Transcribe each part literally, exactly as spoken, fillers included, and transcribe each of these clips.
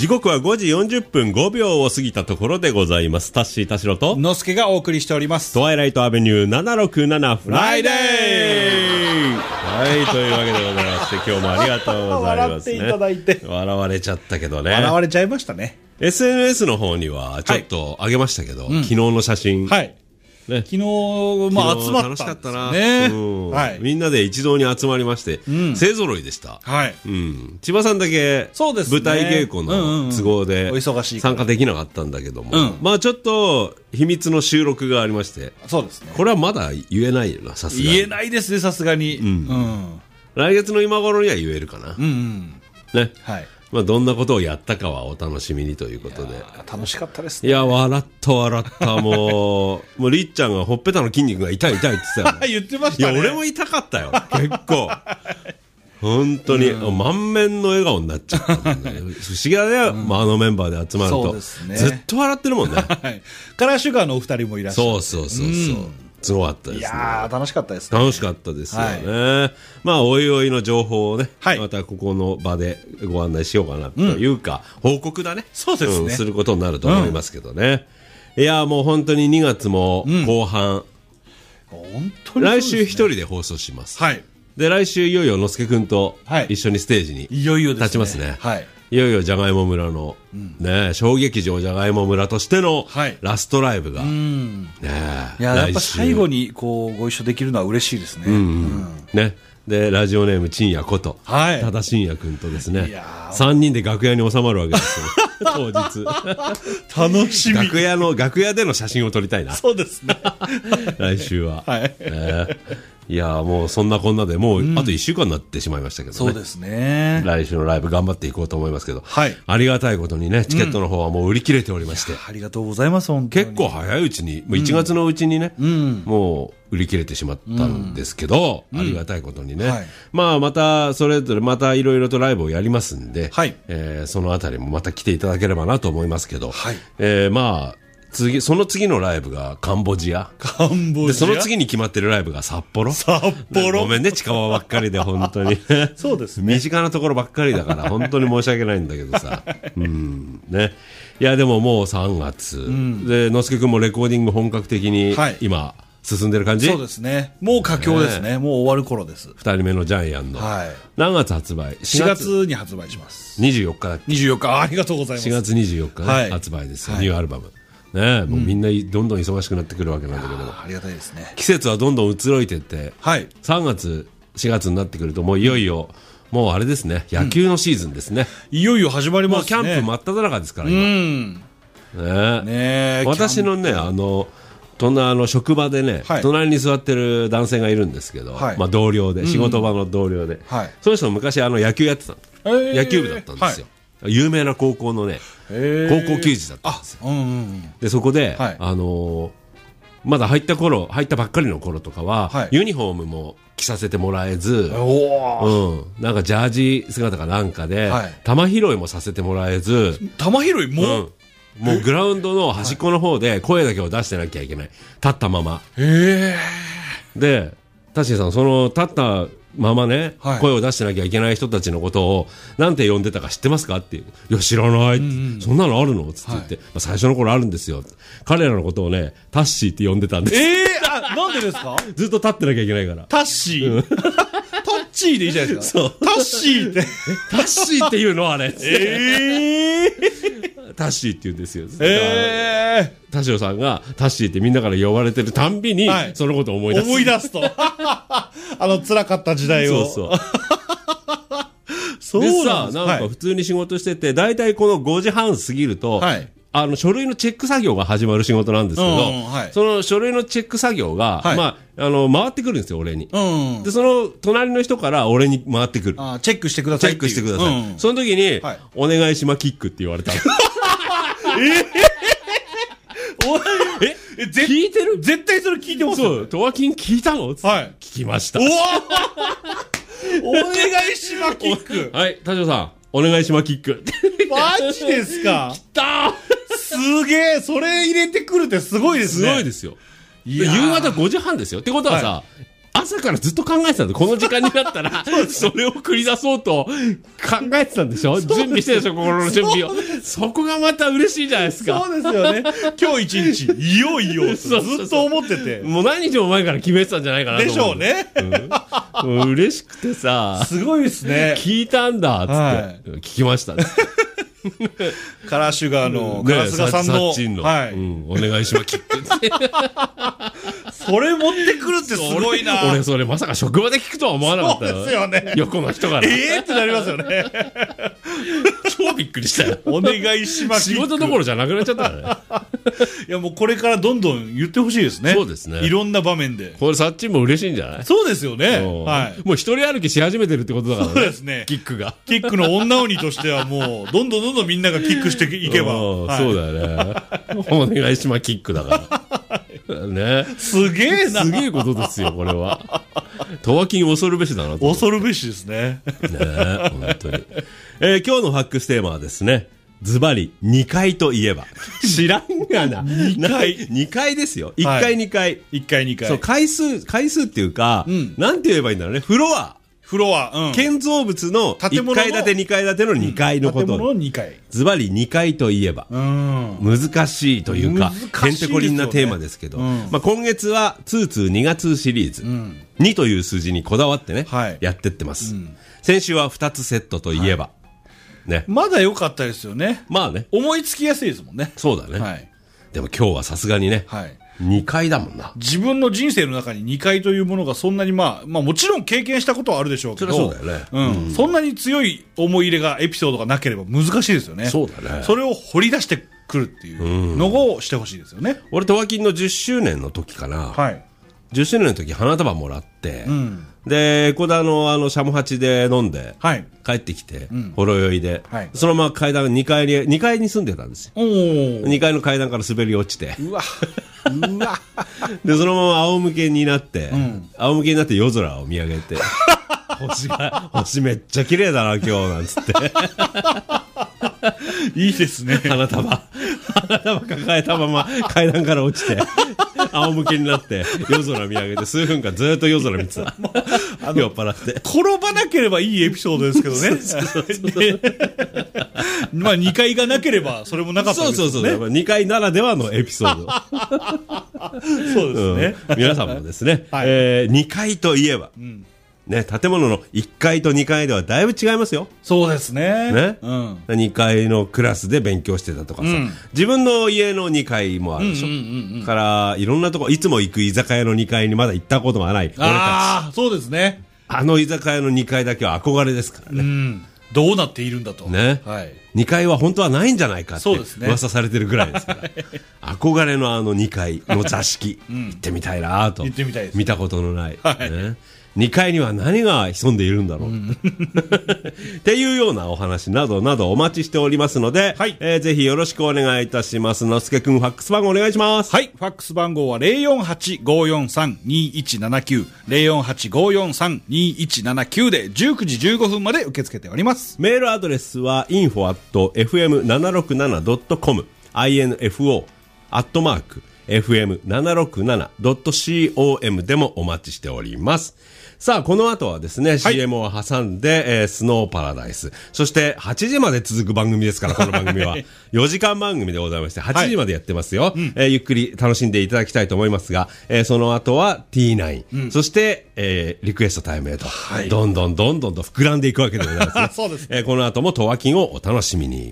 刻はごじよんじゅっぷんごびょうを過ぎたところでございます。タッシー田代とのすけがお送りしております。 トワイライトアベニューななろくななフライデー。はい、というわけでございまして、今日もありがとうございますね。 笑っていただいて。 笑われちゃったけどね。 笑われちゃいましたね。 エスエヌエス の方にはちょっと上げましたけど、はい、昨日の写真。 はい。ね、昨日、まあ、集まったんですね。楽しかったな、うんはい。みんなで一堂に集まりまして、うん、勢揃いでした。 はい。 うん。千葉さんだけ、そうですね、舞台稽古の都合で、参加できなかったんだけども、うん、まあちょっと、秘密の収録がありまして、 そうですね。 これはまだ言えないよな、さすがに。 言えないですね、さすがに。うん。うん、 来月の今頃には言えるかな。 うんうん。 ね。 はい。 まあ、どんなことをやったかはお楽しみにということで。 楽しかったですね。 いや、笑った笑った、もう、もうりっちゃんがほっぺたの筋肉が痛い痛いって言ってたよ、ね。 言ってましたね。 いや、俺も痛かったよ。結構。本当に、うん、満面の笑顔になっちゃったもんね。不思議だね、うん、まあ、あのメンバーで集まると。そうですね。ずっと笑ってるもんね。 はい。カラーシュガーのお二人もいらっしゃる。 そうそうそうそう。うんすごかったですね。 いやー楽しかったですね。 楽しかったですよね。はい、まあおいおいの情報をね、はい、またここの場でご案内しようかなというか、うん、報告だね。 そうですね、 うん。することになると思いますけどね。うん、いやーもう本当ににがつも後半。 うん、本当に、ね、 来週一人で放送します。 はい。 で来週いよいよのすけくんと一緒にステージに立ちますね。 はい。 いよいよじゃがいも村の、うん、ね小劇場じゃがいも村としてのラストライブが、はい、ねいややっぱ最後にこうご一緒できるのは嬉しいですね。うんうんうん、 ねでラジオネームちんやこと、はい、多田真也君とですねさんにんで楽屋に収まるわけですよ当日楽しみ楽屋の楽屋での写真を撮りたいな。 そうですね来週は、 はいねいやもうそんなこんなでもうあといっしゅうかんになってしまいましたけどね、 そうですね来週のライブ頑張っていこうと思いますけど、 はい、 ありがたいことにねチケットの方はもう売り切れておりまして、うん、 ありがとうございます本当に結構早いうちにもういちがつのうちにね、うん、もう売り切れてしまったんですけど、うん、ありがたいことにね、うんはい、まあまたそれぞれまたいろいろとライブをやりますんで、はいえー、そのあたりもまた来ていただければなと思いますけど、はいえー、まあ次その次のライブがカンボジア。 カンボジア。でその次に決まってるライブが札幌。 札幌。 ごめんね近場ばっかりで本当に。 そうですね。 身近なところばっかりだから本当に申し訳ないんだけどさ。うんね。いやでももうさんがつ、うん、でのすけくんもレコーディング本格的に今進んでる感じ。 そうですね。もう佳境ですね。ねもう終わる頃です。 二人目のジャイアンの。はい。何月発売？ しがつに発売します。 にじゅうよっかだっけ？ にじゅうよっかありがとうございます。 しがつにじゅうよっか、ねはい、発売ですよ、はい、ニューアルバム。ね、もうみんなどんどん忙しくなってくるわけなんだけど、うん、 ありがたいですね。 季節はどんどん移ろいていって、はい、さんがつしがつになってくるともういよいよ、うん、もうあれですね野球のシーズンですね、 うん、いよいよ始まりますね。 もうキャンプ真っ只中ですから今、うんねね、私のねあの隣の職場でね、はい、隣に座ってる男性がいるんですけど、はいまあ、同僚で、うん、仕事場の同僚で、はい、その人も昔あの野球やってたの、えー、野球部だったんですよ、はい、有名な高校のね高校球児だったんですよ、うんうんうん、でそこで、はいあのー、まだ入った頃入ったばっかりの頃とかは、はい、ユニフォームも着させてもらえず、うん、なんかジャージ姿かなんかで、はい、球拾いもさせてもらえず球拾いも、うんもうグラウンドの端っこの方で声だけを出してなきゃいけない。立ったまま。 へー。で、タシーさん、その立ったままね、はい、声を出してなきゃいけない人たちのことをなんて呼んでたか知ってますかっていう。いや、知らない、うんうん。そんなのあるのつって言って、はいまあ、最初の頃あるんですよ。彼らのことをね、タッシーって呼んでたんです。 えー、あ、なんでですかずっと立ってなきゃいけないから。 タッシー、うん、タッチーでいいじゃないですか。そう。タッシーって。 タッシーっていうのあれ。 えータッシーって言うんですよ。 えー、 田代さんがタッシーってみんなから呼ばれてるたんびに、はい、そのことを思い出す。 思い出すと。あの辛かった時代を。 そうそう。そうなんです。でさ、なんか普通に仕事してて、だいたいこのごじはん過ぎると、はい、あの書類のチェック作業が始まる仕事なんですけど、うんはい、その書類のチェック作業が、はい、まあ、あの、回ってくるんですよ、俺に。うん、で、その隣の人から俺に回ってくる。 あ、チェックしてください。 チェックしてください。うん、その時に、はい、お願いしまキックって言われた。 えー、え聞いてる？絶対それ聞いてますよ、ね。そう、 トワキン聞いたの？はい。聞きました。 おお願いしまキック。 はい、田代さん、お願いしまキック。 マジですか？ 来たすげえ、それ入れてくるってすごいですね。 すごいですよ。夕方ごじはんですよ。ってことはさ、はい朝からずっと考えてたんだ。この時間になったら、それを繰り出そうと考えてたんでしょ。準備してるでしょ、心の準備を。そ, そこがまた嬉しいじゃないですか。 そうですよね。今日一日、いよいよ、ずっと思ってて。 もう何日も前から決めてたんじゃないかなと思う。 でしょうね。 うん、もう嬉しくてさ。 すごいですね。 聞いたんだ、つって、はい、聞きましたね。 カラーシュガーの、カラスガさんの、 のはい、うん、お願いします。 それ持ってくるってすごいな。 俺それまさか職場で聞くとは思わなかったよ。 そうですよね。 横の人から。 えーってなりますよね。 超びっくりしたよ。 お願いします。 仕事どころじゃなくなっちゃったね。 いやもうこれからどんどん言ってほしいですね。 そうですね。 いろんな場面で。 これサッチンも嬉しいんじゃない？ そうですよね。はい。 もう一人歩きし始めてるってことだからね。 そうですね。 キックが。 キックの女鬼としてはもう、どんどんどんどんみんながキックしていけば。 はい、そうだよね。お願いしますキックだから。ね。 すげえな。 すげえことですよ、これは。トワキン恐るべしだなと。 恐るべしですね。 ね、本当に。えー、今日のファックステーマはですね、ズバリにかいといえば。知らんがな。 にかい。 にかいですよ。いっかいにかい。 いっかいにかい。 そう、回数、回数っていうか、うん、なんて言えばいいんだろうね。フロア。 フロア、うん、 建造物のいっかい建てにかい建てのにかいのこと。 建物のにかい。 ズバリにかいといえば。うん、難しいというか、へんてこりんなテーマですけど、うん、まあ今月はツーツーにがつシリーズ、うん、にという数字にこだわってね、はい、やってってます、うん。先週はふたつセットといえば、はい、ね。 まだ良かったですよね。 まあね。 思いつきやすいですもんね。 そうだね。はい、でも今日はさすがにね、はい、にかいだもんな。 自分の人生の中ににかいというものがそんなにまあ、まあもちろん経験したことはあるでしょうけど。 そうだよね。 うん。うん、そんなに強い思い入れが、エピソードがなければ難しいですよね。 そうだね。 それを掘り出してくるっていうのをしてほしいですよね。うん、 俺、トワキンのじゅっしゅうねんの時かな。はい。じゅっしゅうねんの時花束もらって、うん、で、こだのあの、シャモハチで飲んで、はい、帰ってきて、うん、ほろ酔いで、はい、そのまま階段にかいに、にかいに住んでたんですよ。にかいの階段から滑り落ちて。 うわ。うわ。 で、そのまま仰向けになって、うん、仰向けになって夜空を見上げて、星が、星めっちゃ綺麗だな、今日、なんつって。 いいですね。 花束。花束抱えたまま階段から落ちて、仰向けになって、夜空見上げて、数分間ずっと夜空見てた。酔っ払って。 転ばなければいいエピソードですけどね。まあにかいがなければ、それもなかったですね。 そうそうそう。にかいならではのエピソード。 そうですね、 うん。皆さんもですね、はい、えー、にかいといえば、うんね、建物のいっかいとにかいではだいぶ違いますよ。 そうですね。 ね。うん、にかいのクラスで勉強してたとかさ、うん、自分の家のにかいもあるでしょ。うんうんうんうん、から、いろんなとこ、いつも行く居酒屋のにかいにまだ行ったことがない。俺たち。 ああ、そうですね。 あの居酒屋のにかいだけは憧れですからね。うん。 どうなっているんだと。 ね。はい。にかいは本当はないんじゃないかって噂されてるぐらいですから。はい、憧れのあのにかいの座敷、うん、行ってみたいなと。 行ってみたいです。 見たことのない。はい。ね、にかいには何が潜んでいるんだろう、うん、っていうようなお話などなどお待ちしておりますので、はい、えー、ぜひよろしくお願いいたします。のすけくん、ファックス番号お願いします。 はい、ファックス番号は ゼロよんはち ごよんさん にいちななきゅう ゼロよんはち ごよんさん にいちななきゅう でじゅうくじじゅうごふんまで受け付けております。 メールアドレスは インフォ アット エフエムななろくなな ドット コム インフォ アットマーク エフエムななろくなな ドット コム でもお待ちしております。さあ、この後はですね、はい、シーエム を挟んで、えー、スノーパラダイス。そして、はちじまで続く番組ですから、この番組は。よじかん番組でございまして、はちじまでやってますよ。はい、えー、ゆっくり楽しんでいただきたいと思いますが、えー、その後は ティーナイン、うん。そして、えー、リクエストタイムへと、はい、どんどんどんどんと膨らんでいくわけでございますね。 そうです。 えー、この後もトワキンをお楽しみに。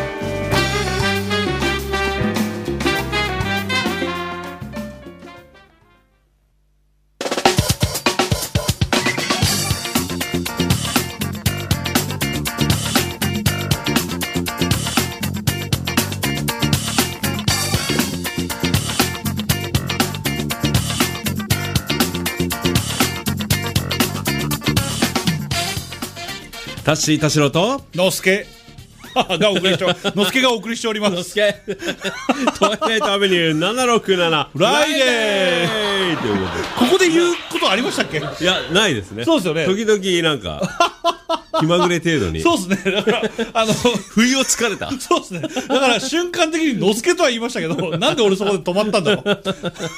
タッシー田代とのすけがお送りしてのすけがお送りしております。 のすけトワイライトアベニューななろくななフライデーということで、ここで言うことありましたっけ？ いや、ないですね。 そうですよね。 時々なんか気まぐれ程度に。 そうですね。だからあの不意をつかれた。 そうですね。だから瞬間的にのすけとは言いましたけど、なんで俺そこで止まったんだろう。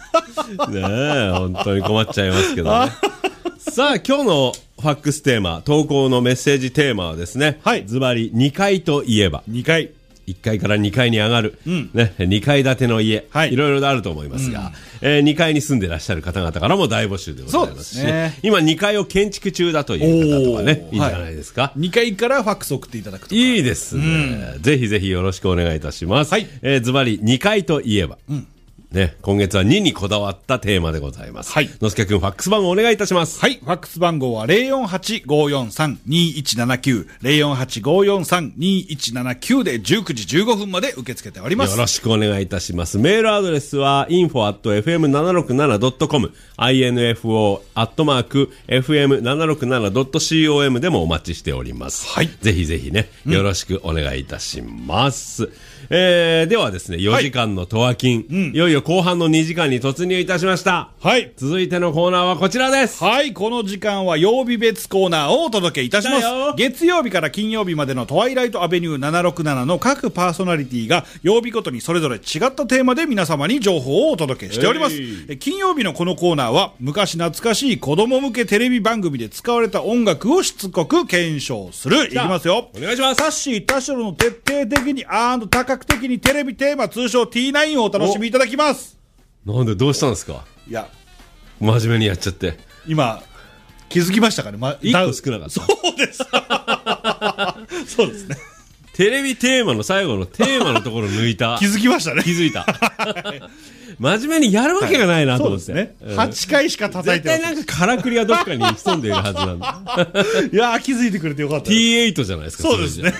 ねえ、本当に困っちゃいますけどね。さあ、今日のファックステーマ、投稿のメッセージテーマはですね、はい、ズバリにかいといえば。 にかい。 いっかいからにかいに上がる、うんね、にかい建ての家、はい、いろいろあると思いますが、うんえー、にかいに住んでらっしゃる方々からも大募集でございますし、ね、今にかいを建築中だという方とかね、いいんじゃないですか、 はい、にかいからファックス送っていただくとかいいですね、うん、ぜひぜひよろしくお願いいたします、はいえー、ズバリにかいといえば、うんね、今月はににこだわったテーマでございます。はい。のすけくん、ファックス番号お願いいたします。 はい。ファックス番号は ゼロよんはちごよんさんにいちななきゅう、ゼロよんはちごよんさんにいちななきゅう でじゅうくじじゅうごふんまで受け付けております。 よろしくお願いいたします。メールアドレスは インフォ アット エフエムななろくなな ドット コム、インフォ アットマーク エフエムななろくなな ドット コム でもお待ちしております。はい。ぜひぜひね、よろしくお願いいたします。うん、えー、ではですね、よじかんのとわきん、うん、いよいよ後半のにじかんに突入いたしました。はい。続いてのコーナーはこちらです。 はい、この時間は曜日別コーナーをお届けいたします。月曜日から金曜日までのトワイライトアベニューななろくななの各パーソナリティが曜日ごとにそれぞれ違ったテーマで皆様に情報をお届けしております。え金曜日のこのコーナーは昔懐かしい子供向けテレビ番組で使われた音楽をしつこく検証する。いきますよ。 お願いします。 タッシー田代の徹底的にアンド多角的にテレビテーマ通称 ティーナイン をお楽しみいただきます。 なんでどうしたんですか。 いや真面目にやっちゃって今気づきましたかね、ま、 いっこ少なかった。 そうですそうですね。 テレビテーマの最後のテーマのところ抜いた気づきましたね。 気づいた真面目にやるわけがないなと思って、はいそうですね、はちかいしか叩いてない。絶対なんかからくりがどっかに潜んでいるはずなんだいやー気づいてくれてよかった。 ティーエイト じゃないですか。 そうですね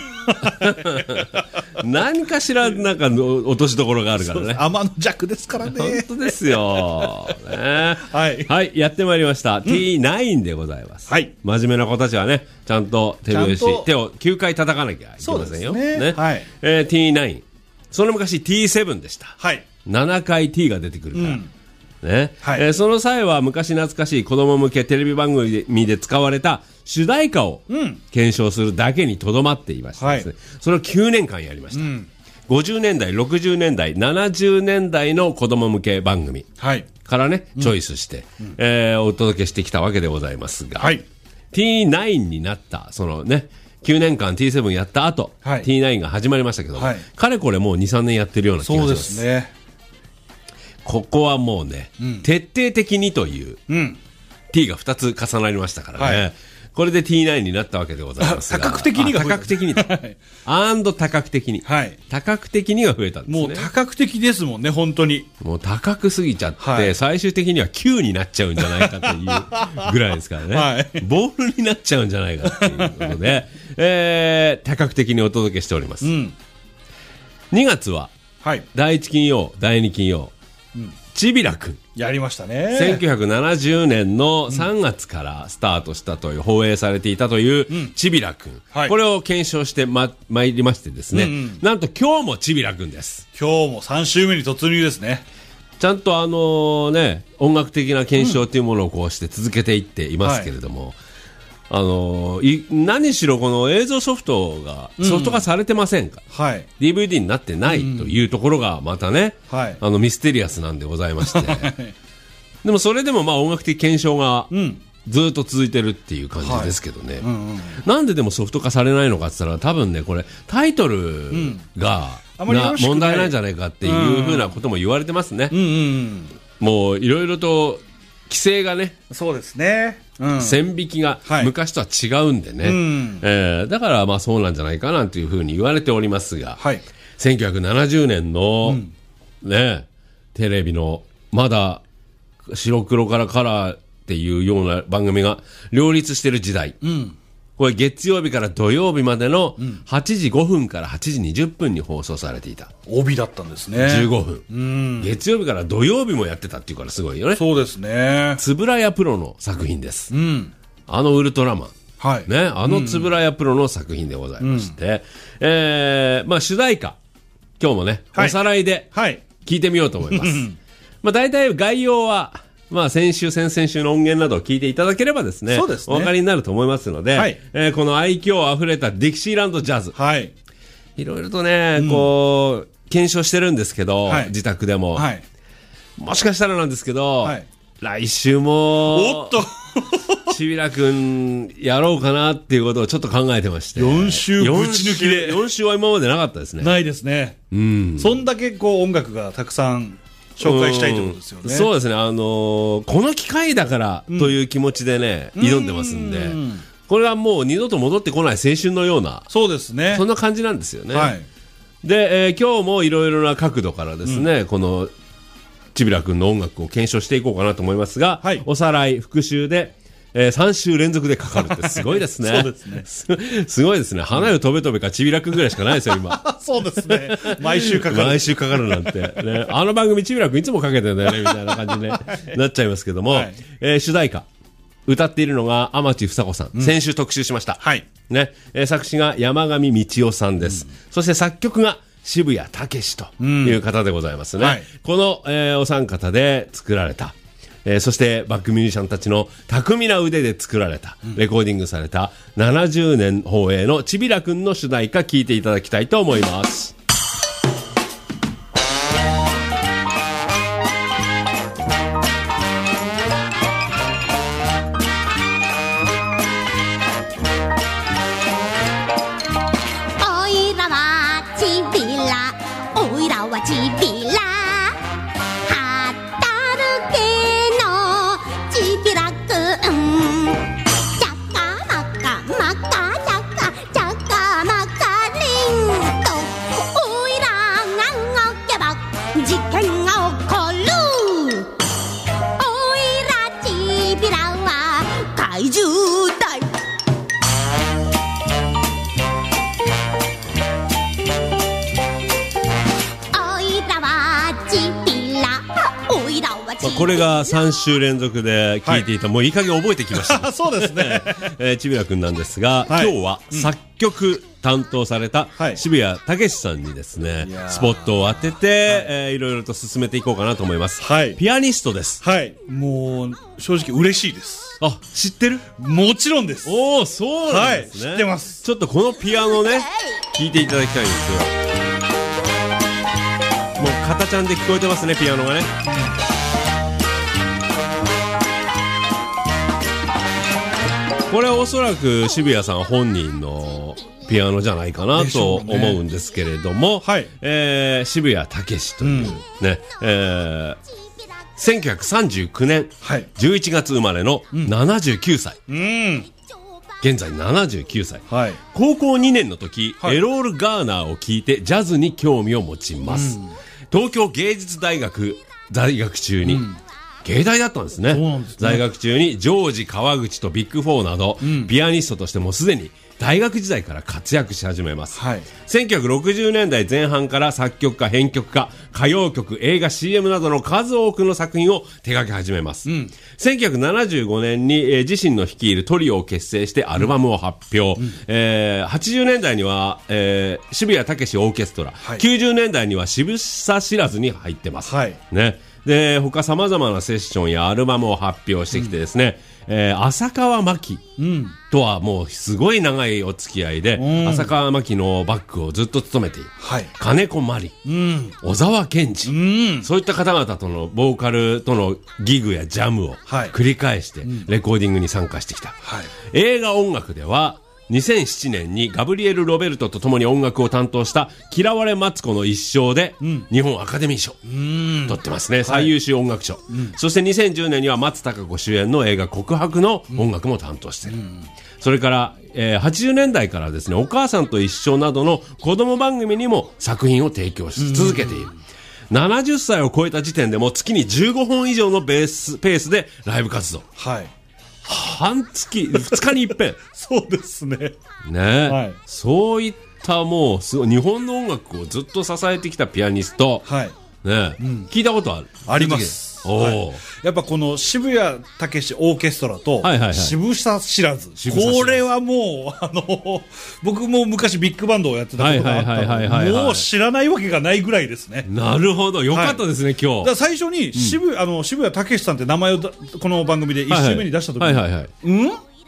何かしらなんか落としどころがあるからね。 天の弱ですからね。 本当ですよ、ね、はい、はい、やってまいりました、うん、ティーナイン でございます、はい、真面目な子たちはねちゃんと手拍子手をきゅうかい叩かなきゃいけませんよ。そうですね、ね、はいえー、ティーナイン、その昔 ティーセブン でした。はい、ななかい T が出てくるから、うんねはいえー、その際は昔懐かしい子供向けテレビ番組で使われた主題歌を検証するだけにとどまっていましてですね、はい、それをきゅうねんかんやりました、うん、ごじゅうねんだいろくじゅうねんだいななじゅうねんだいの子供向け番組からね、はい、チョイスして、うんえー、お届けしてきたわけでございますが、はい、ティーナイン になったそのねきゅうねんかん ティーセブン やった後、はい、ティーナイン が始まりましたけど、はい、かれこれもう にさんねんやってるような気がします。そうですね。ここはもうね、うん、徹底的にという、うん、T がふたつ重なりましたからね、はい、これで ティーナイン になったわけでございますが、 多角的にが多角的にアンド多角的に、はい、多角的にが増えたんですね。 もう多角的ですもんね本当に。 もう多角すぎちゃって、はい、最終的にはきゅうになっちゃうんじゃないかというぐらいですからね、はい、ボールになっちゃうんじゃないかということで、えー、多角的にお届けしております、うん、にがつは、はい、だいいち金曜だいに金曜うん、ちびらくんやりましたね。 せんきゅうひゃくななじゅうねんのさんがつからスタートしたという、放映されていたという、うん、ちびらくん、はい、これを検証してまいりましてですね、うんうん、なんと今日もちびらくんです。 今日もさん週目に突入ですね。 ちゃんとあのー、ね音楽的な検証というものをこうして続けていっていますけれども、うんはいあのー、何しろこの映像ソフトがソフト化されてませんから、うんはい、ディーブイディー になってないというところがまたね、うんはい、あのミステリアスなんでございましてでもそれでもまあ音楽的検証がずっと続いてるっていう感じですけどね、はいうんうん、なんででもソフト化されないのかって言ったら多分ねこれタイトルが、うん、な問題なんじゃないかっていうふうなことも言われてますね、うんうんうん、もういろいろと規制がねそうですね、うん、 線引きが昔とは違うんでね、はいうんえー、だからまあそうなんじゃないかなというふうに言われておりますが、はい、せんきゅうひゃくななじゅうねんの、うんね、テレビのまだ白黒からカラーっていうような番組が両立している時代、うん、これ月曜日から土曜日までのはちじごふんからはちじにじゅっぷんに放送されていた。 帯だったんですね。 じゅうごふん、うん、月曜日から土曜日もやってたっていうからすごいよね。 そうですね。 円谷プロの作品です、うん、あのウルトラマン、はいね、あの円谷プロの作品でございまして、うんえーまあ、主題歌今日もね、はい、おさらいで聞いてみようと思います、はいまあ、大体概要はまあ、先週、先々週の音源などを聞いていただければですね、そうですね、お分かりになると思いますので、はいえー、この愛嬌あふれたディキシーランドジャズ、はい、いろいろとね、うん、こう検証してるんですけど、はい、自宅でも、はい、 もしかしたらなんですけど、はい、来週もおっとちびらくんやろうかなっていうことをちょっと考えてまして、 よん週ぶち抜きでよん週は今までなかったですね。 ないですね。うん、そんだけこう音楽がたくさん紹介したいということですよね。 そうですね、あのー、この機会だからという気持ちでね、うん、挑んでますんで、んこれはもう二度と戻ってこない青春のような、 そうですね、 そんな感じなんですよね。 はい、 で、えー、今日もいろいろな角度からですね、うん、このちびらくんの音楽を検証していこうかなと思いますが、はい、おさらい復習で、えー、さん週連続でかかるってすごいですね。 そうですね。 す, すごいですね。花よ飛べ飛べかちびらくんぐらいしかないですよ今。 そうですね。毎週かかる。 毎週かかるなんて、ね、あの番組ちびらくんいつもかけてるんだよねみたいな感じに、ね、なっちゃいますけども、はい、えー、主題歌歌っているのが天地房子さん、うん、先週特集しました。 はい。 ね、えー、作詞が山上道夫さんです。うん、そして作曲が渋谷武史という方でございますね。うんはい、この、えー、お三方で作られた、えー、そしてバックミュージシャンたちの巧みな腕で作られた、うん、レコーディングされたななじゅうねん放映のちびらくんの主題歌聴いていただきたいと思います。 ちびら働けのちびらくん、ちゃかまかまかちゃかちゃかまかりんと、おいらが動けば事件が起こる。おいらちびらは怪獣だい。 まあ、これがさん週連続で聴いていた、はい、もういい加減覚えてきましたそうですね、 えー、ちびらくんなんですが、はい、今日は作曲担当された渋谷武史さんにですね、はい、スポットを当てて、はいえー、いろいろと進めていこうかなと思います、はい、ピアニストです。 はい、もう正直嬉しいです。 あ、知ってる？ もちろんです。 おー、そうなんですね、 はい、知ってます。 ちょっとこのピアノね聴いていただきたいんですよ。もう肩ちゃんで聞こえてますね、ピアノがね。これはおそらく渋谷さん本人のピアノじゃないかなと思うんですけれども、ねはいえー、渋谷武史という、うんねえー、せんきゅうひゃくさんじゅうきゅうねんじゅういちがつ生まれのななじゅうきゅうさい、うん、現在ななじゅうきゅうさい、はい、高校にねんの時、はい、エロール・ガーナーを聴いてジャズに興味を持ちます、うん、東京芸術大学在学中に、うん芸大だったんですね。そうなんですね。在学中にジョージ川口とビッグフォーなど、うん、ピアニストとしてもすでに大学時代から活躍し始めます、はい、せんきゅうひゃくろくじゅうねんだいぜん半から作曲家編曲家歌謡曲映画 シーエム などの数多くの作品を手掛け始めます、うん、せんきゅうひゃくななじゅうごねんに、えー、自身の率いるトリオを結成してアルバムを発表、うんえー、はちじゅうねんだいには、えー、渋谷武史オーケストラ、はい、きゅうじゅうねんだいには渋沢知らずに入ってます、はいねで他さまざまなセッションやアルバムを発表してきてですね、うんえー、浅川真紀とはもうすごい長いお付き合いで、うん、浅川真紀のバックをずっと務めている、はい、金子真理、うん、小沢健二、うん、そういった方々とのボーカルとのギグやジャムを繰り返してレコーディングに参加してきた、はい、映画音楽ではにせんななねんにガブリエル・ロベルトと共に音楽を担当した嫌われマツコの一生で日本アカデミー賞取ってますね、最優秀音楽賞、はいうん、そしてにせんじゅうねんには松たか子主演の映画告白の音楽も担当している、うん、それから、えー、はちじゅうねんだいからですねお母さんと一緒などの子供番組にも作品を提供し続けている、うんななじゅっさいを超えた時点でも月にじゅうごほん以上のベースペースでライブ活動、はい半月、ふつかに一遍。 そうですね。 ね、はい、そういったもうすごい日本の音楽をずっと支えてきたピアニスト、はいねうん、聞いたことある？ あります。おはい、やっぱこの渋谷武史オーケストラと渋沢知らず、これはもうあの僕も昔ビッグバンドをやってたことがあったのでもう知らないわけがないぐらいですね。 なるほどよかったですね、はい、今日だから最初に 渋,、うん、あの渋谷武史さんって名前をこの番組でいち週目に出した時に、はいはいはいはい、うん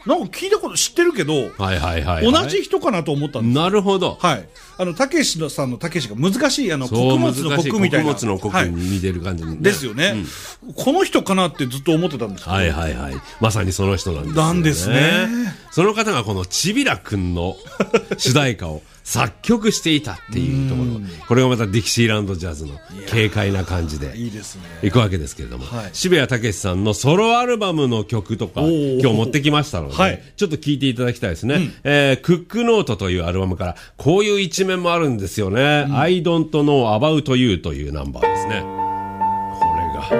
なんか聞いたこと知ってるけど、 はいはいはいはい、 同じ人かなと思ったんです。 なるほど。 はい。あの、たけしさんのたけしが難しい、あの、穀物の穀みたいな。 穀物の穀に似てる感じ、ね、はい、 ですよね、うん。この人かなってずっと思ってたんですけど。 はいはいはい。まさにその人なんですね。 なんですね。 その方がこのちびらくんの主題歌を作曲していたっていうところ。これがまたディキシーランドジャズの軽快な感じでいくわけですけれども、はい、渋谷武さんのソロアルバムの曲とか今日持ってきましたので、はい、ちょっと聴いていただきたいですね、うん、えー、クックノートというアルバムからこういう一面もあるんですよね、うん、I don't know about you というナンバーですね。これ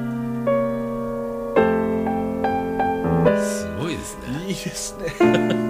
がすごいですね。 いいですね。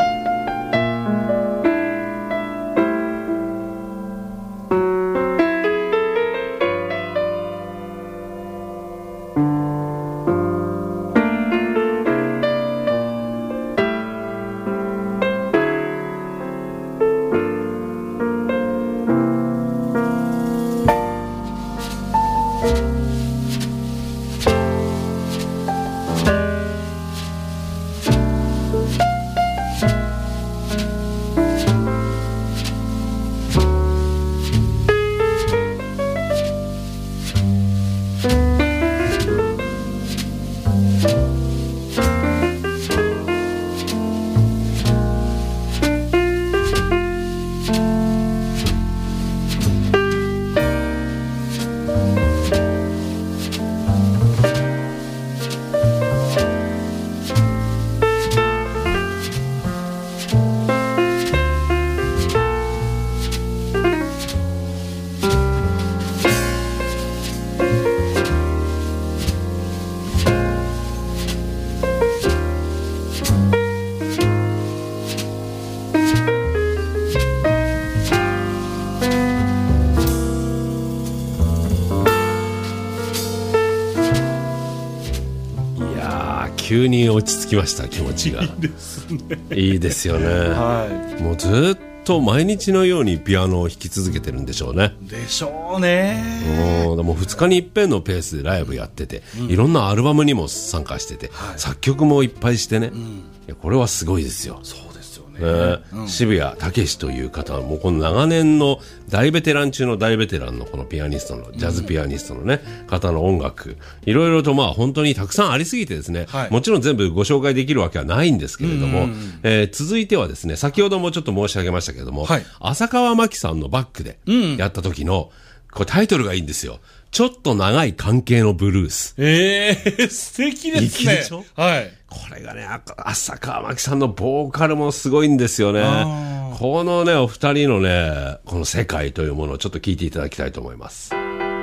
急に落ち着きました、気持ちが。いいですね。いいですよね、はい、もうずっと毎日のようにピアノを弾き続けてるんでしょうね。 でしょうね。 もうでもふつかに一遍のペースでライブやってて、うん、いろんなアルバムにも参加してて、はい、作曲もいっぱいしてね、うん、いやこれはすごいですよ。 そうですよね、 ね、うん、渋谷武史という方はもうこの長年の大ベテラン中の大ベテランのこのピアニストのジャズピアニストのね、うん、方の音楽いろいろとまあ本当にたくさんありすぎてですね、はい、もちろん全部ご紹介できるわけはないんですけれども、うんうんうん、えー、続いてはですね、先ほどもちょっと申し上げましたけれども、はい、浅川真紀さんのバックでやった時の、うん、これタイトルがいいんですよ。ちょっと長い関係のブルース。 ええー、素敵ですね。 でしょ？ はい。 これがね、浅川真紀さんのボーカルもすごいんですよね。このね、お二人のね、この世界というものをちょっと聞いていただきたいと思います。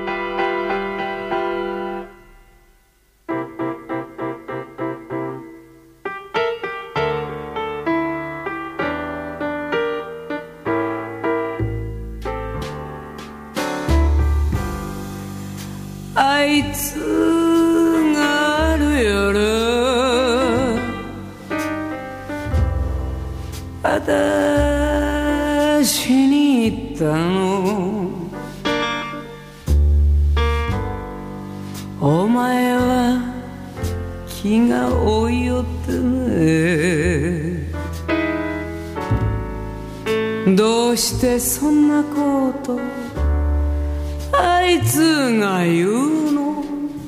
あいつがある夜私に言ったの、お前は気が多いよってね、どうしてそんなことあいつが言うの、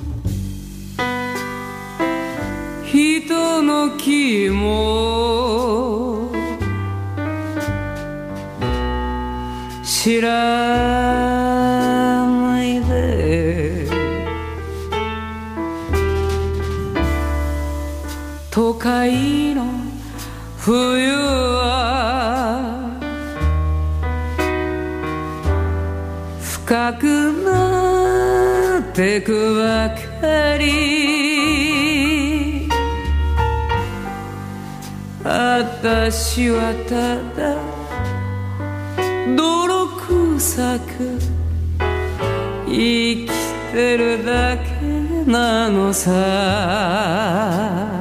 人の気も知らないで、都会の冬は深くなってくばかり、私はただ泥臭く生きてるだけなのさ。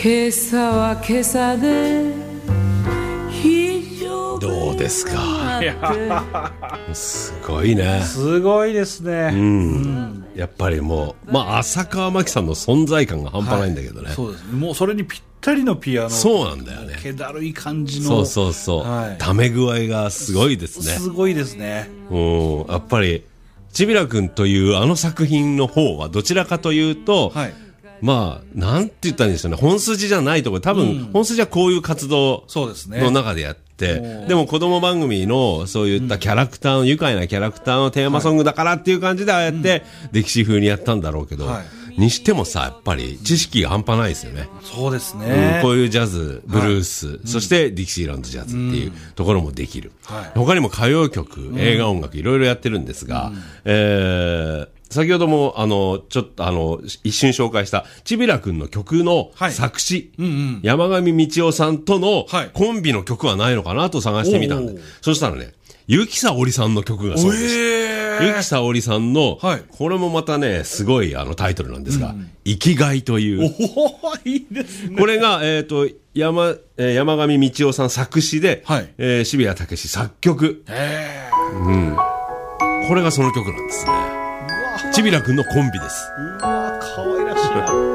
今朝は今朝でどうですか。すごいね。 すごいですね、うんうん、やっぱりもう、まあ、浅川真紀さんの存在感が半端ないんだけどね、はい、 そうですね。もうそれにぴったりのピアノ。 そうなんだよね。 気だるい感じの。 そうそうそう、はい、ため具合がすごいですね。 すごいですね。 うん、やっぱりちびらくんというあの作品の方はどちらかというと、はい、まあ、なんて言ったらいいんでしょうね。本筋じゃないところ、多分、本筋はこういう活動の中でやって、うん、でも子供番組のそういったキャラクターの、愉快なキャラクターのテーマソングだからっていう感じでああやって、歴史風にやったんだろうけど、はい、にしてもさ、やっぱり知識が半端ないですよね。 そうですね。 うん、こういうジャズ、ブルース、はい、そしてディキシーランドジャズっていうところもできる。はい、他にも歌謡曲、映画音楽、いろいろやってるんですが、うん、えー、先ほども、あの、ちょっと、あの、一瞬紹介した、ちびらくんの曲の作詞、はい、うんうん、山上道夫さんとのコンビの曲はないのかなと探してみたんで、そしたらね、ゆきさおりさんの曲がそうです。ゆきさおりさんの、はい、これもまたね、すごいあのタイトルなんですが、うん、生きがいという。 おー、いいですね。 これが、えっと、山、えー、山上道夫さん作詞で、はい、えー、渋谷武史作曲。へー、うん。これがその曲なんですね。ちびらくんのコンビです。 うわ、可愛らしいな。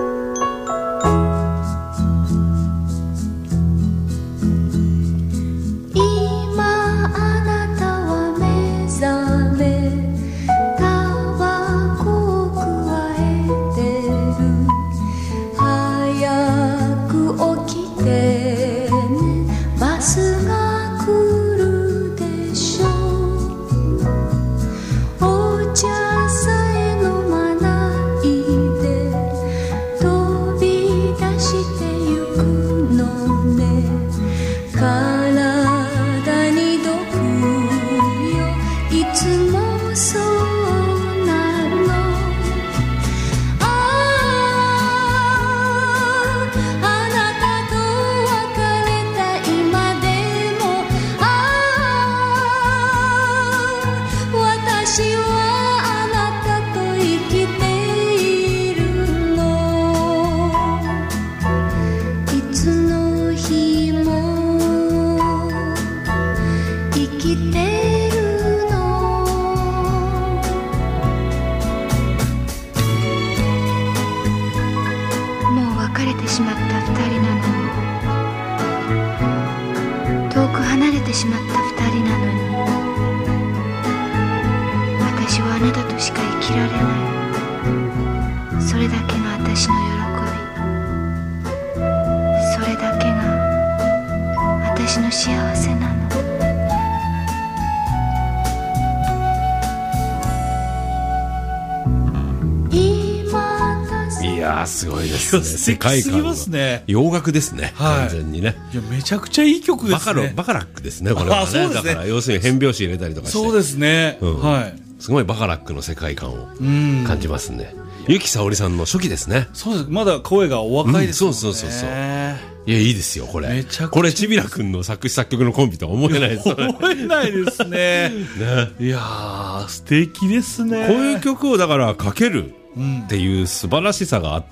すごいですね。世界観の洋楽ですね、はい、完全にね。 いや、めちゃくちゃいい曲ですね。 バカロバカラックですね、これはね。そうですね。だから要するに変拍子入れたりとかして、 そうですね、うん、はい、 すごいバカラックの世界観を感じますね。ゆきさおりさんの初期ですね。 そうです。まだ声がお若いですもんね、 うん、そうそうそうそう。いや、いいですよこれ。めちゃくちゃこれちびらくんの作詞作曲のコンビとは思えないです。 思えないですね。ね、いやー、素敵ですね。 こういう曲をだから書けるっていう素晴らしさがあって、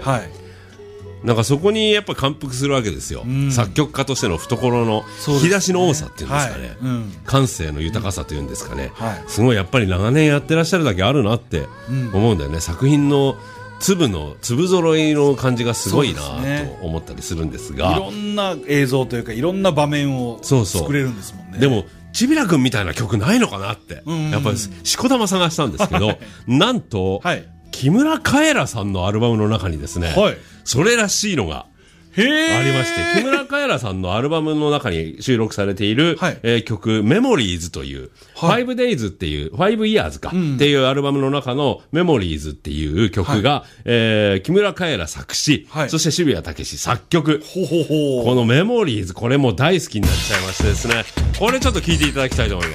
はい、なんかそこにやっぱ感服するわけですよ、うん、作曲家としての懐の引き出しの多さっていうんですかね、はい、うん、感性の豊かさというんですかね、うん、はい、すごいやっぱり長年やってらっしゃるだけあるなって思うんだよね、うん、作品の粒の粒揃いの感じがすごいなと思ったりするんですが、 いろんな映像というかいろんな場面を作れるんですもんね。 そうそう、でもちびらくんみたいな曲ないのかなって、うんうん、やっぱりしこたま探したんですけど、はい、なんと、はい、木村カエラさんのアルバムの中にですね、はい、それらしいのがありまして、木村カエラさんのアルバムの中に収録されている、はい、えー、曲メモリーズという、はい、ファイブデイズっていう ファイブイヤーズ か、うん、っていうアルバムの中のメモリーズっていう曲が、はい、えー、木村カエラ作詞、はい、そして渋谷武史作曲、ほほほ、このメモリーズ、これも大好きになっちゃいましてですね、これちょっと聴いていただきたいと思います。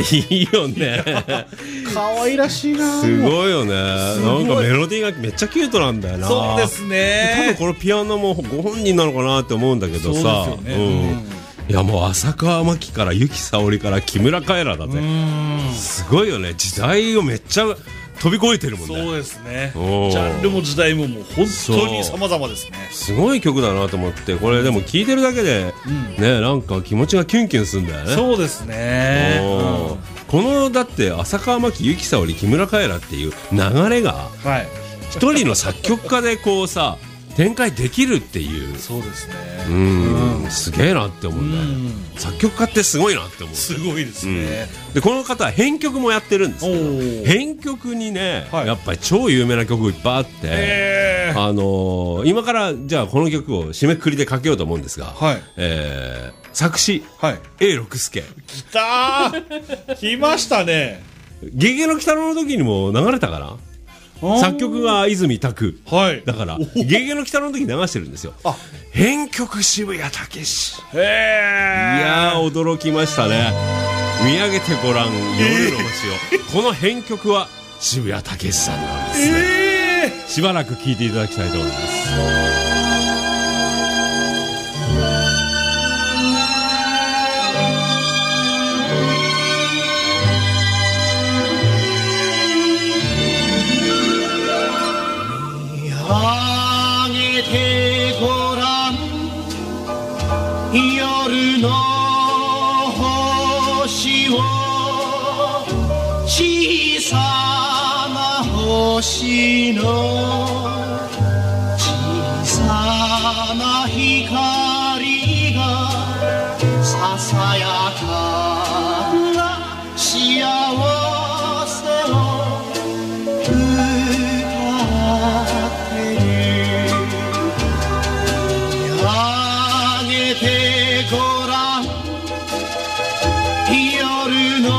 いいよね。 可愛らしいな。 すごいよね。なんかメロディーがめっちゃキュートなんだよな。 そうですね。 多分このピアノもご本人なのかなって思うんだけどさ。そうですよね。うん、いやもう浅川真紀から由紀さおりから木村カエラだぜ。すごいよね。時代をめっちゃ飛び越えてるもんね。 そうですね。ジャンルも時代ももう本当に様々ですね。 すごい曲だなと思って、これでも聴いてるだけで、うん、ね、なんか気持ちがキュンキュンするんだよね。 そうですね。 うん、このだって浅川真紀、由紀さおり、木村カエラっていう流れが一人の作曲家でこうさ展開できるっていう。 そうですね。 うん、うん、すげえなって思うんだよ、うん、作曲家ってすごいなって思う。 すごいですね、 うん、でこの方は編曲もやってるんですけど、編曲にね、はい、やっぱり超有名な曲いっぱいあって、あのー、今からじゃあこの曲を締めくくりでかけようと思うんですが、はい、えー、作詞、はい、永六輔。 きたー来ましたね。 ゲゲの鬼太郎の時にも流れたかな。作曲が泉拓、はい、だからゲゲの鬼太郎の時に流してるんですよ。あ、編曲渋谷武史。へー、いやー驚きましたね。見上げてごらん夜の星を、この編曲は渋谷武史さんなんですね、えー、しばらく聴いていただきたいと思います。 夜の星を、小さな星の小さな光がささやかな幸せを歌ってる。ごらん夜の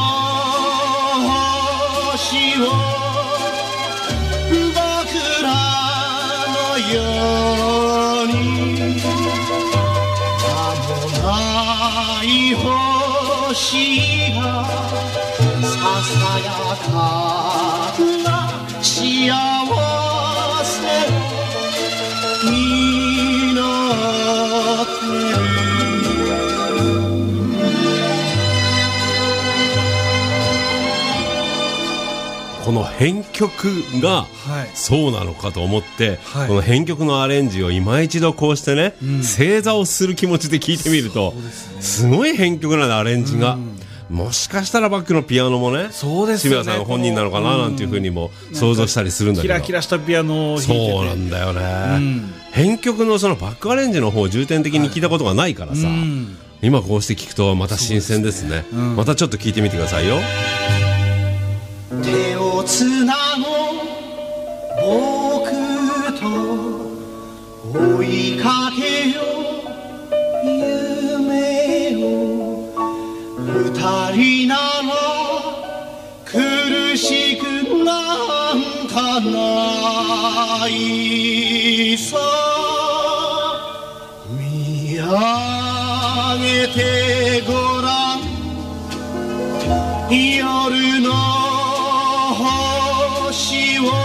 星を、僕らのように名もない星がささやかな幸せを祈ってる。 この編曲がそうなのかと思って、はい、この編曲のアレンジを今一度こうしてね、うん、正座をする気持ちで聴いてみると、すね、すごい編曲なんだアレンジが、うん、もしかしたらバックのピアノもね、そうですよね、渋谷さん本人なのかななんていうふうにも想像したりするんだけど、 キラキラしたピアノを弾いてて、 そうなんだよね、うん、編曲のそのバックアレンジの方を重点的に聞いたことがないからさ、はい、うん、今こうして聞くとまた新鮮ですね、ですね、うん、またちょっと聞いてみてくださいよ。 手をつなごう僕と追いかけよう夢を、二人なら苦しくなんかないさ。見上げてごらん夜の星を、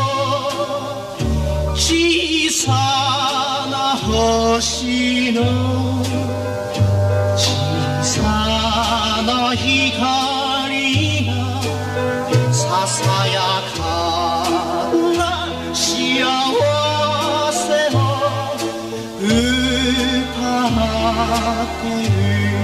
小さな星の小さな光がささやかな幸せを歌ってる。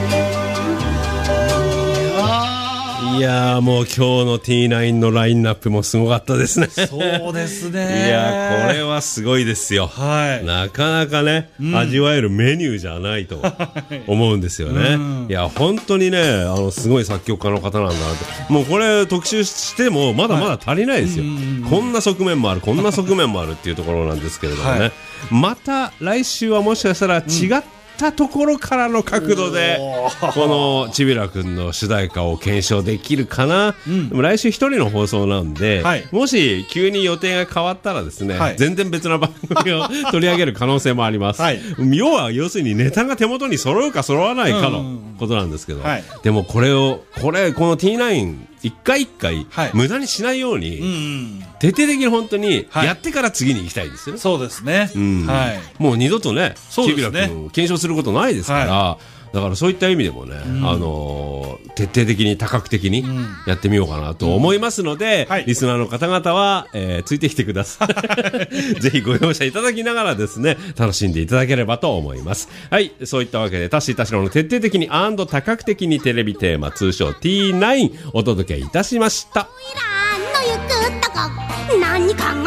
いやーもう今日の ティーナイン のラインナップもすごかったですね。 そうですね。 いやこれはすごいですよ、はい、なかなかね、うん、味わえるメニューじゃないと思うんですよね、うん、いや本当にねあのすごい作曲家の方なんだなって。もうこれ特集してもまだまだ足りないですよ、はい、こんな側面もあるこんな側面もあるっていうところなんですけれどもね、はい、また来週はもしかしたら違ったったところからの角度でこのちびらくんの主題歌を検証できるかな、うん、でも来週一人の放送なんで、はい、もし急に予定が変わったらですね、はい、全然別な番組を取り上げる可能性もあります、はい、要は要するにネタが手元に揃うか揃わないかのことなんですけど、はい、でもこれをこれこの ティーナイン一回一回、はい、無駄にしないように、うん、徹底的に本当にやってから次に行きたいですよね、 はい、そうですね、うんはい、もう二度とねちびらくんを検証することないですから、はい、だからそういった意味でもね、うん、あのー、徹底的に多角的にやってみようかなと思いますので、うんはい、リスナーの方々は、えー、ついてきてくださいぜひご容赦いただきながらですね楽しんでいただければと思います。はい、そういったわけでタッシー田代の徹底的に&多角的にテレビテーマ通称 ティーナイン お届けいたしました。何考